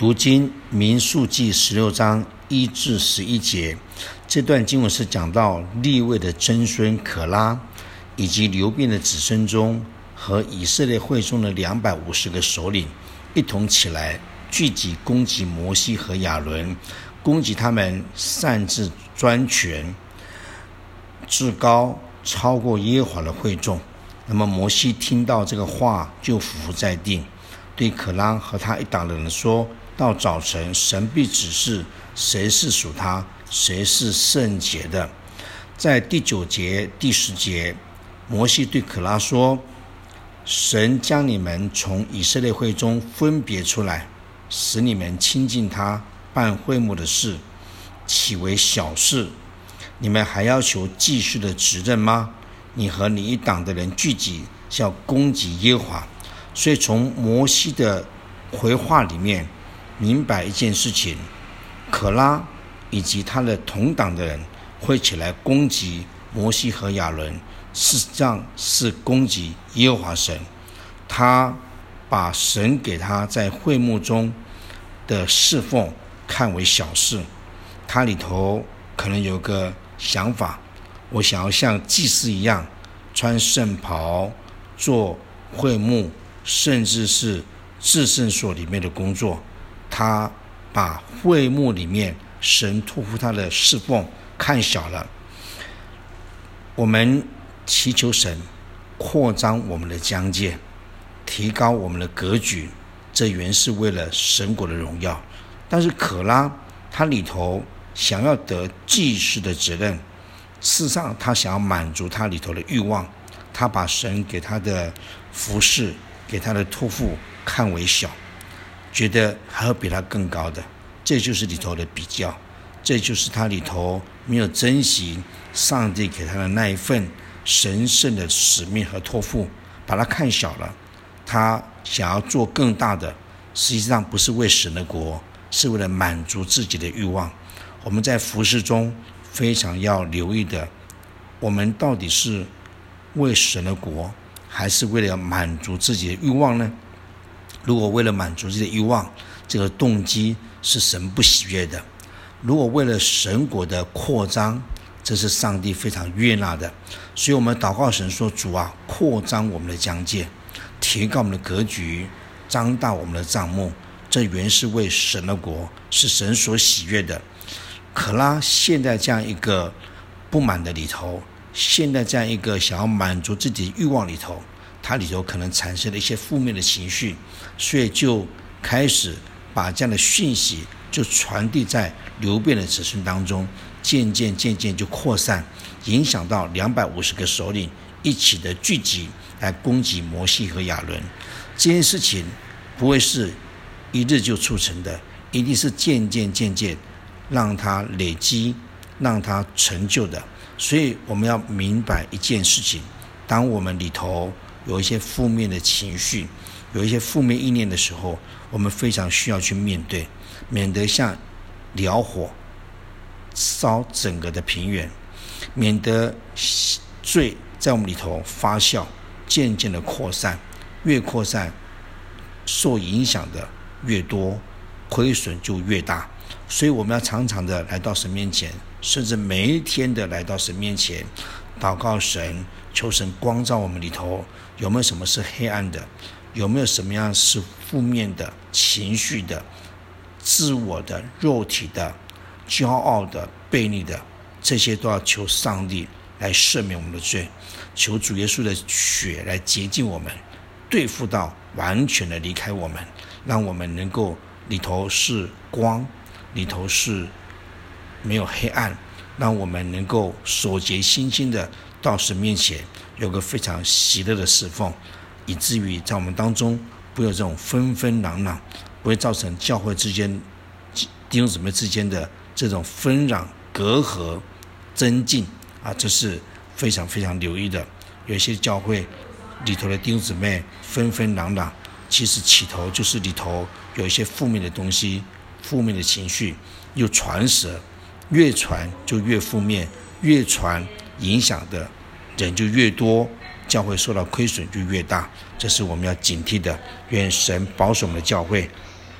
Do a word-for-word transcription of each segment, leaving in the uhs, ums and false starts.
读经民数记十六章一至十一节，这段经文是讲到利未的曾孙可拉以及流便的子孙中和以色列会中的两百五十个首领一同起来聚集攻击摩西和亚伦，攻击他们擅自专权，至高超过耶和华的会众。那么摩西听到这个话就俯伏在地，对可拉和他一党的人说，到早晨神必指示谁是属他，谁是圣洁的。在第九节第十节，摩西对可拉说，神将你们从以色列会中分别出来，使你们亲近他，办会幕的事，岂为小事？你们还要求继续的执政吗？你和你一党的人聚集，是要攻击耶和华。所以从摩西的回话里面明白一件事情，可拉以及他的同党的人会起来攻击摩西和亚伦，事实上是攻击耶和华神。他把神给他在会幕中的侍奉看为小事，他里头可能有个想法，我想要像祭司一样穿圣袍做会幕，甚至是至圣所里面的工作。他把会幕里面神托付他的侍奉看小了。我们祈求神扩张我们的疆界，提高我们的格局，这原是为了神国的荣耀。但是可拉他里头想要得祭司的责任，事实上他想要满足他里头的欲望，他把神给他的服事，给他的托付看为小，觉得还有比他更高的。这就是里头的比较，这就是他里头没有珍惜上帝给他的那一份神圣的使命和托付，把他看小了。他想要做更大的，实际上不是为神的国，是为了满足自己的欲望。我们在服事中非常要留意的，我们到底是为神的国，还是为了满足自己的欲望呢？如果为了满足自己的欲望，这个动机是神不喜悦的。如果为了神国的扩张，这是上帝非常悦纳的。所以我们祷告神说，主啊，扩张我们的疆界，提高我们的格局，张大我们的帐幕，这原是为神的国，是神所喜悦的。可拉现在这样一个不满的里头，现在这样一个想要满足自己的欲望里头，他里头可能产生了一些负面的情绪，所以就开始把这样的讯息就传递在流便的子孙当中，渐渐渐渐就扩散，影响到两百五十个首领一起的聚集来攻击摩西和亚伦。这件事情不会是一日就促成的，一定是渐渐渐渐让它累积，让它成就的。所以我们要明白一件事情，当我们里头有一些负面的情绪，有一些负面意念的时候，我们非常需要去面对，免得像燎火烧整个的平原，免得罪在我们里头发酵，渐渐的扩散，越扩散受影响的越多，亏损就越大。所以我们要常常的来到神面前，甚至每一天的来到神面前祷告神，求神光照我们里头有没有什么是黑暗的，有没有什么样是负面的情绪的，自我的、肉体的、骄傲的、悖逆的，这些都要求上帝来赦免我们的罪，求主耶稣的血来洁净我们，对付到完全的离开我们，让我们能够里头是光，里头是没有黑暗，让我们能够守节心心的到神面前有个非常喜乐的侍奉，以至于在我们当中不会有这种纷纷攘攘，不会造成教会之间弟兄姊妹之间的这种纷攘隔阂增进啊，这是非常非常留意的。有一些教会里头的弟兄姊妹纷纷攘攘，其实起头就是里头有一些负面的东西，负面的情绪又传舌，越传就越负面，越传影响的人就越多，教会受到亏损就越大，这是我们要警惕的。愿神保守我们的教会，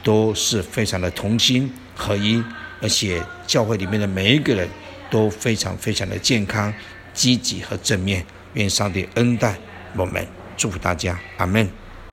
都是非常的同心合一，而且教会里面的每一个人都非常非常的健康、积极和正面。愿上帝恩待我们，祝福大家，阿们。